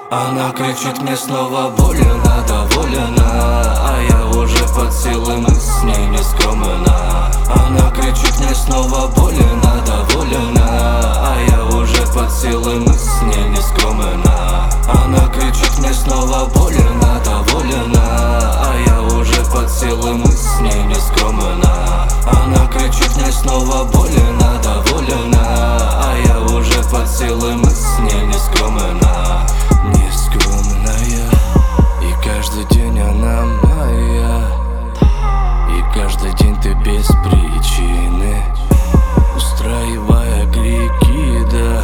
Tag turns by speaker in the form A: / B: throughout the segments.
A: Она кричит мне снова больно, довольна, а я уже под силой, мы с ней не скромна. Она кричит мне снова больно, довольна, а я уже под силой, мы с ней не скромна. Она кричит мне снова больно, довольна, а я уже под силой, мы с ней не скромна. Она кричит мне снова больно, довольна, а я уже под силой, мы с ней не скромна. Нескромная, и каждый день она моя, и каждый день ты без причины, устраивая крики, да,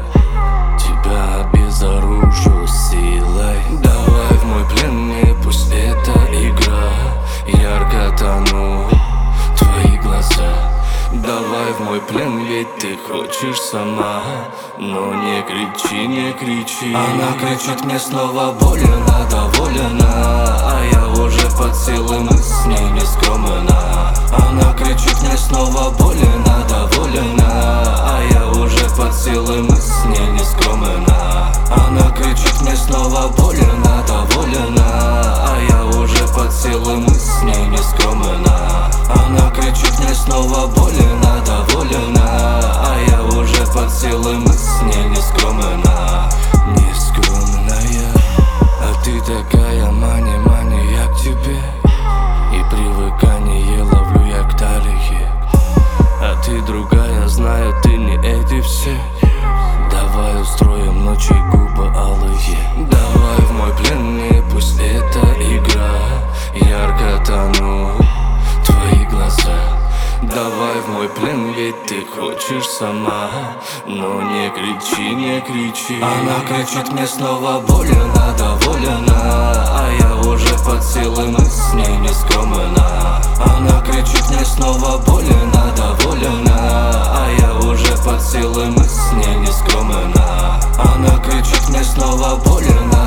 A: тебя обезоружу силой. Давай в мой плен, не пусть это игра, ярко тону твои глаза. Давай в мой плен, ведь ты хочешь сама, но не кричи, не кричи. Она кричит мне снова больно, довольна, а я уже под силой, мы с ней не скромна. Она кричит мне снова больно, довольна, а я уже под силой, мы с ней не скромна. Она кричит мне снова больно, довольна, а я уже под силой, мы с ней не скромна. Она кричит мне снова больно, довольна, а я уже под силой, мы с ней не скромна. Нескромная, а ты такая мани, я к тебе, и привыкание ловлю я к талии. А ты другая, знаю, ты не эти все. Давай устроим ночи губы алые. Давай в мой плен, не пусть это игра, ярко тону твои глаза. Давай в мой плен, ведь ты хочешь сама, но не кричи, не кричи. Она кричит мне снова больно, довольна, а я уже под силой, мы с ней не скромна. Она кричит мне снова больно, довольна, а я уже под силой, мы с ней не скромна. Она кричит мне снова больно,